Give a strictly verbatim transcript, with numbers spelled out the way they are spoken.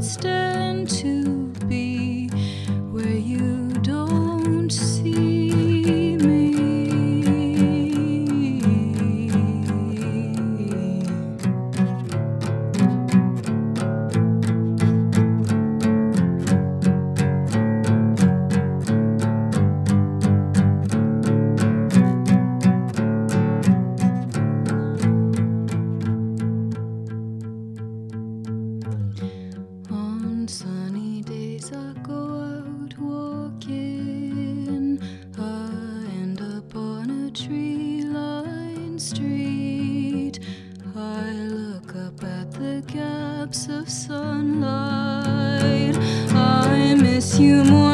stand to be where you don't see me. On sunny days I go out walking. I end up on a tree-lined street. I look up at the gaps of sunlight. I miss you more